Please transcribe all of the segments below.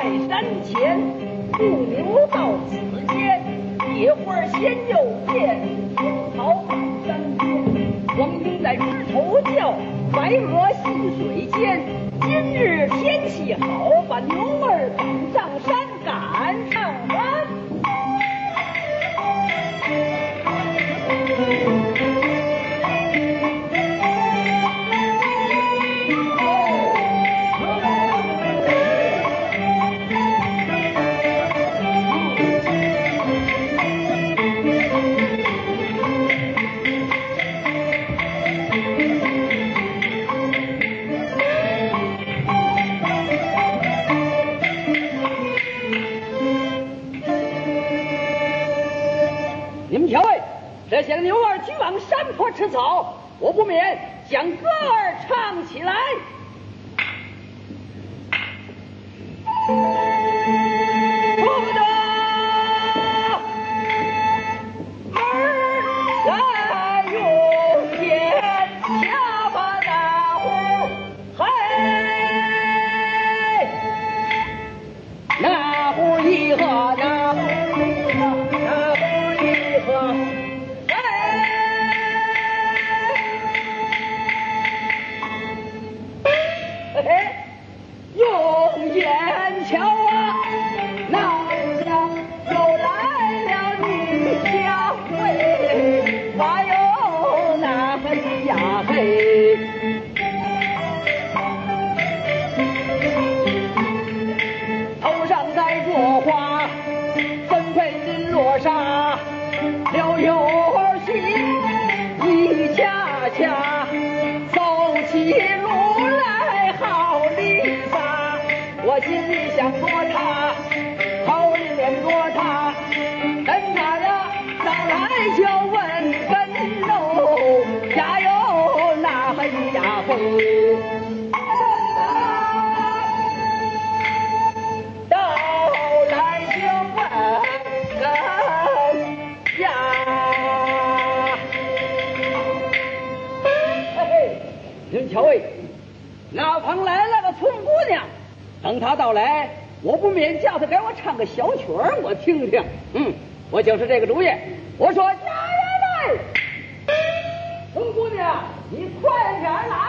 山前，不牛到此间，野花鲜又见，草满山间。黄莺在枝头叫，白鹅戏水间。今日天气好，把牛儿赶上山，赶上山。你们瞧哎，这些牛儿去往山坡吃草，我不免将歌儿唱起来。哪旁来了个村姑娘，等她到来，我不免叫她给我唱个小曲儿，我听听。我就是这个主意。我说家人们，村姑娘，你快点来！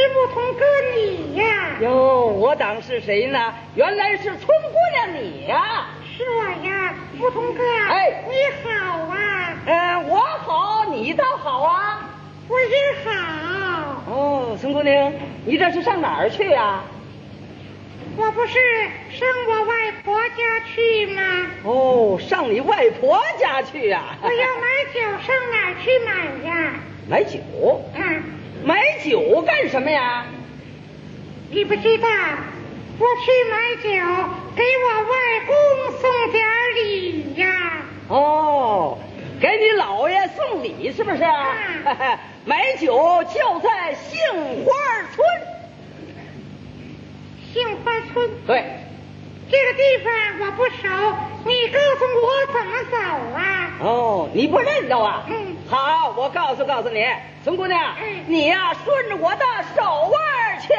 牧童哥你呀。 哟，我当是谁呢？原来是春姑娘你呀。 是我呀，牧童哥。 哎， 你好啊。 我好，你倒好啊。 我也好。 哦，春姑娘，你这是上哪儿去呀？ 我不是上我外婆家去吗？ 哦，上你外婆家去呀？ 我要买酒，上哪儿去买呀？ 买酒？买酒干什么呀？ 你不知道，我去买酒给我外公送点礼呀。 哦，给你姥爷送礼是不是？买酒就在杏花村。 杏花村？ 对。 这个地方我不熟，你告诉我怎么走啊？ 哦，你不认得啊？好，我告诉你，孙姑娘，你呀顺着我的手腕瞧，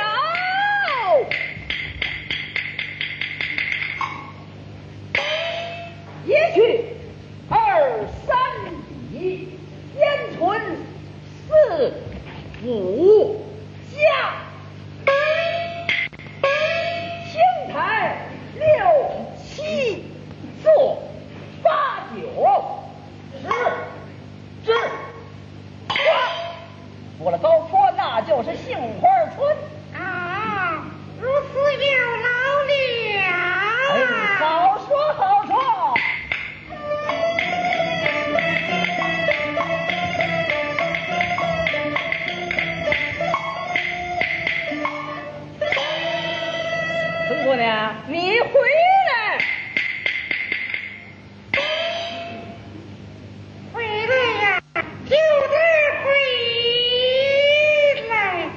一去二三里，烟存四五家，青台六七坐八九十过了高坡，那就是杏花村啊。如此有劳了。 哎，好说好说。孙姑娘，你回来。 回来呀，就得回来。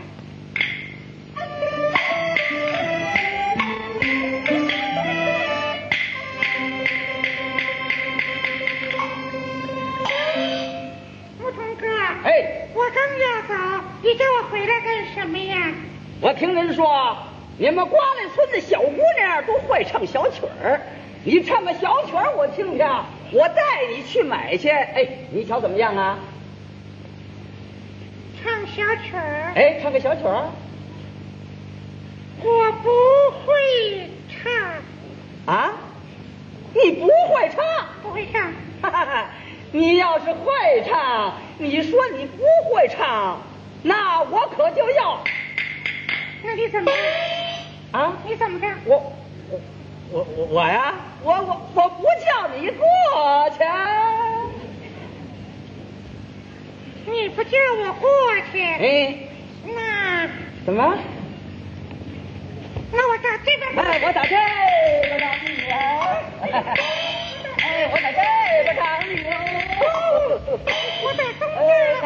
牧童哥。 哎， 我刚要走，你叫我回来干什么呀？ 我听人说你们瓜类村的小姑娘都会唱小曲儿，你唱个小曲儿我听听，我带你去买去。哎，你瞧怎么样啊？ 唱小曲儿？ 哎，唱个小曲儿。 我不会唱。 啊？你不会唱？ 不会唱。 哈哈哈！你要是会唱，你说你不会唱，那我可就要。 那你怎么办？啊？ 你怎么着？ 我呀，我不叫你过去。 你不叫我过去？ 哎， 那怎么？ 那我打这边。 哎，我打这个唱你啊！哎，我打这个唱你哦！ 我打中间。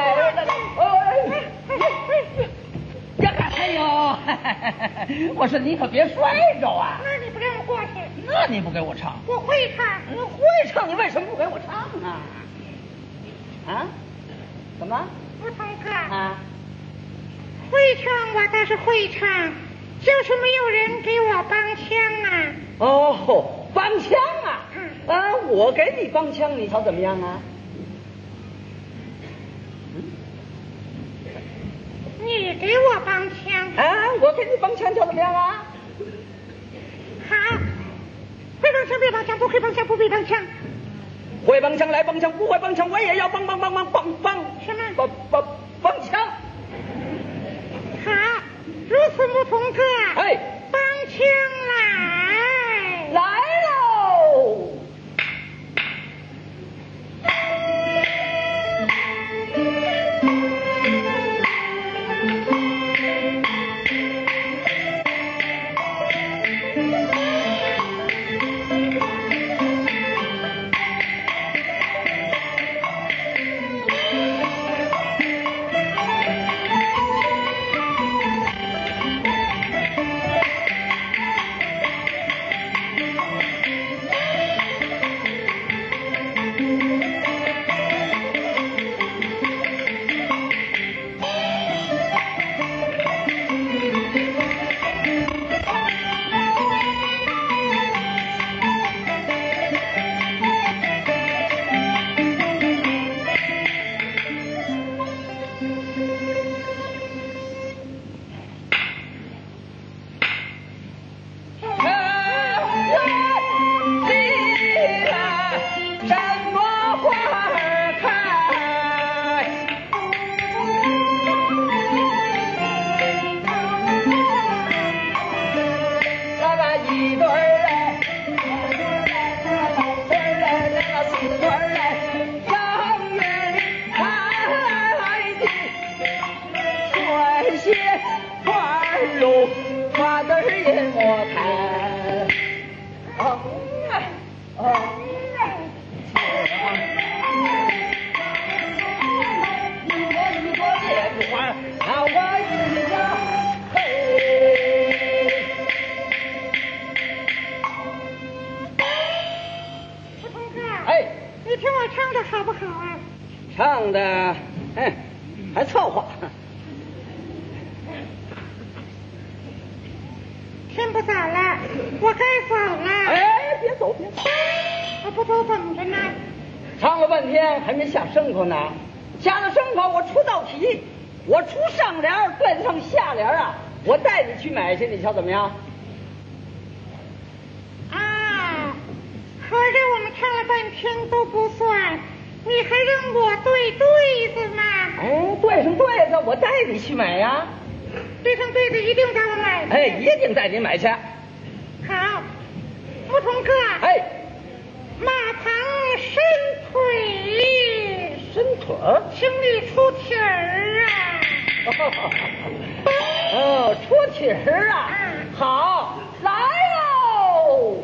哎呦！我说你可别摔着啊！ 那你不让我过去？ 那你不给我唱？ 我会唱。 你会唱，你为什么不给我唱啊？啊？怎么？ 牧童哥。 啊？ 会唱我倒是会唱，就是没有人给我帮腔啊。 哦，帮腔啊？我给你帮腔，你瞧怎么样啊？ 你给我帮腔啊？我给你帮腔，瞧怎么样啊？ 好，会帮腔别帮腔，不会帮腔不必帮腔。 会帮腔来帮腔，不会帮腔我也要帮什么？帮腔。 好，如此牧童哥。 哎， 帮腔来喽。 鲜花哟，花灯引我看。啊，一朵莲花，那我一家嘿。 不同哥， 哎， 你听我唱的好不好啊？ 唱的，还凑合。 天不早了，我该走了。 哎，别走，别走。 我不走怎么着呢？ 唱了半天还没下牲口呢，下了牲口我出道题，我出上联对得上下联啊，我带你去买去，你瞧怎么样？ 啊，合着我们唱了半天都不算，你还让我对对子吗？ 哎，对上对子，我带你去买呀。 对上对子一定带我买。 哎，一定带你买去。 好，不同哥。 哎， 马旁伸腿， 伸腿儿。 请你出题儿啊。 哦，出题儿啊。好，来喽。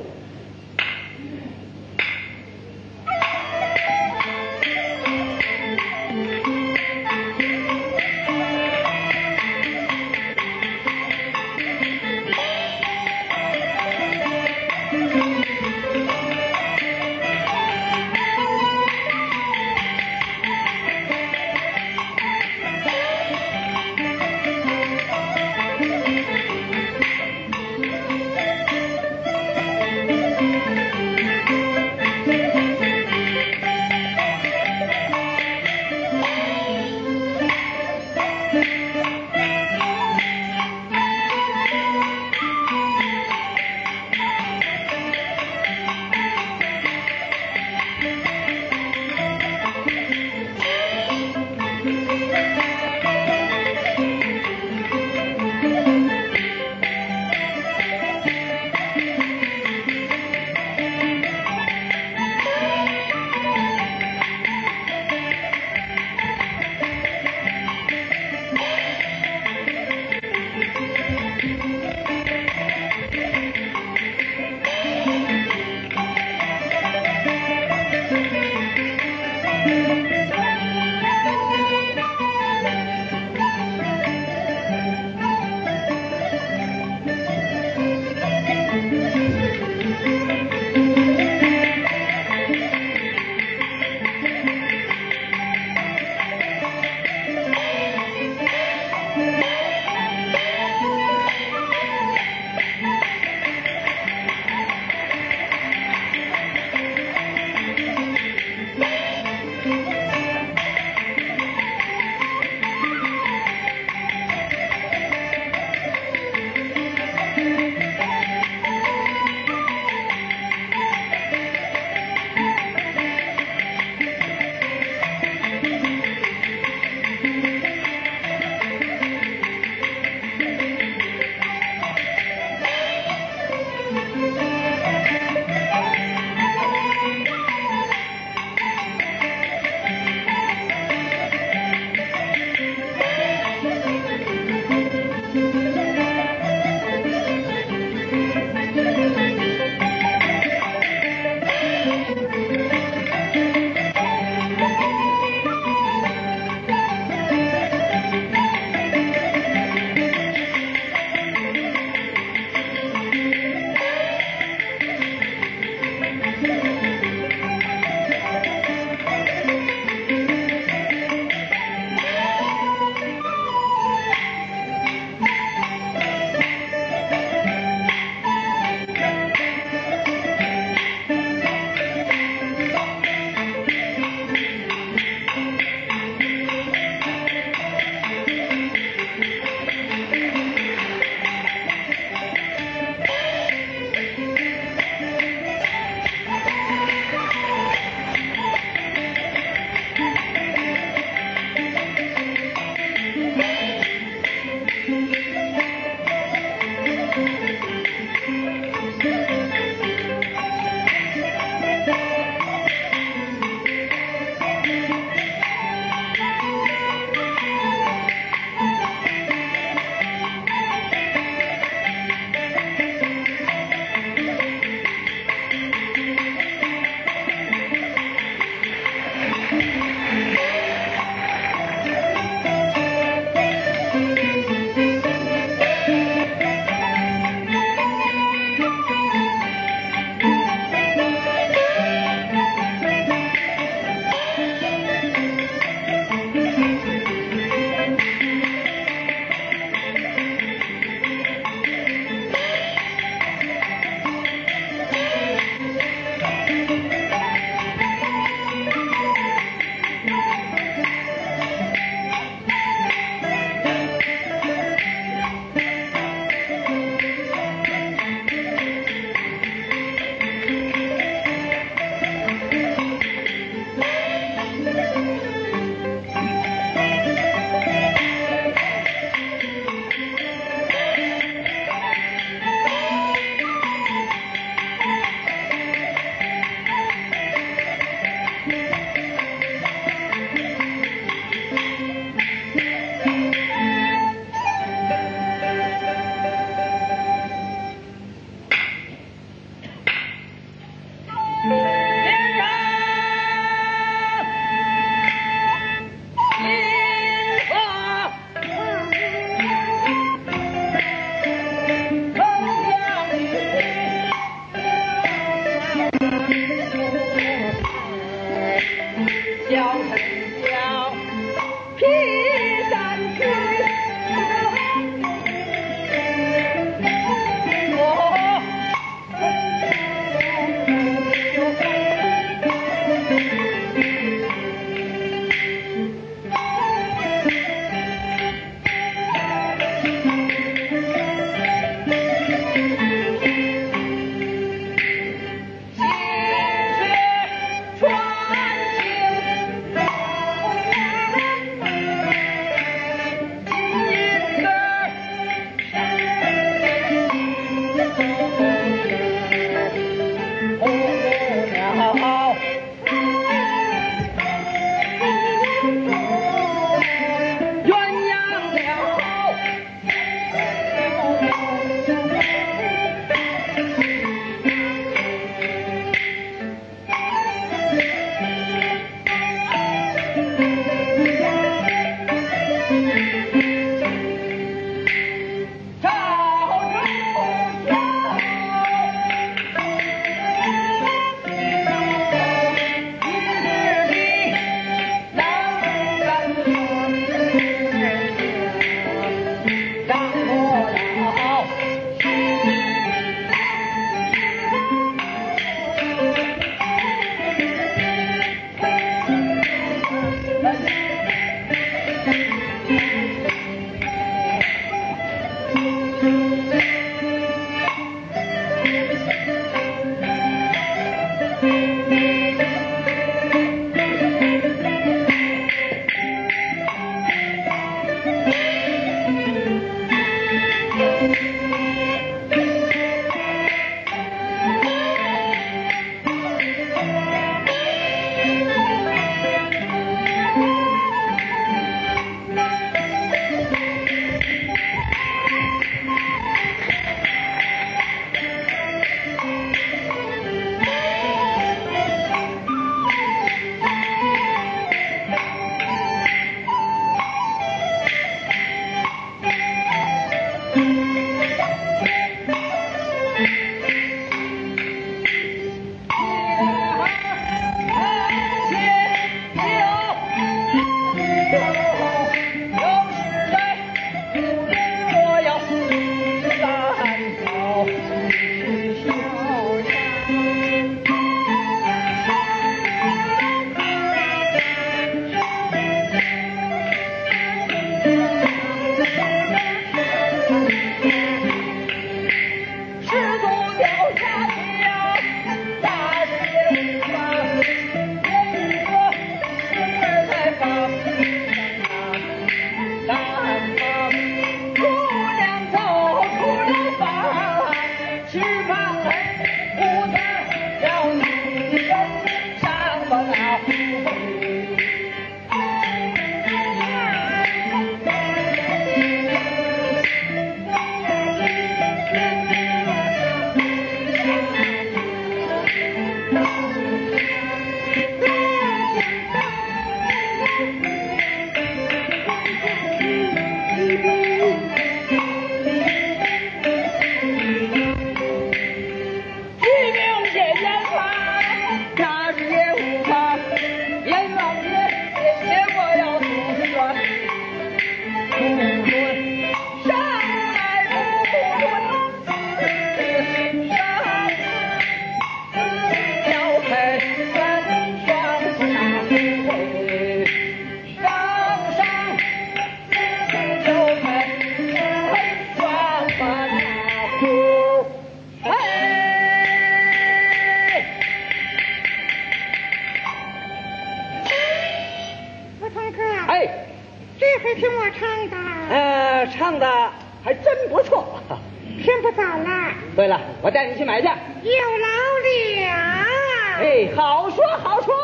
唱的还真不错。 天不早了。 对了，我带你去买去。 有劳了。 哎，好说好说。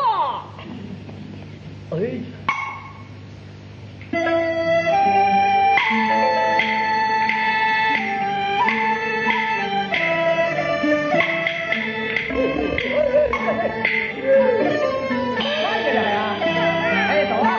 哎。慢着点呀！哎，走啊！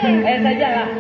见。 哎，再见了。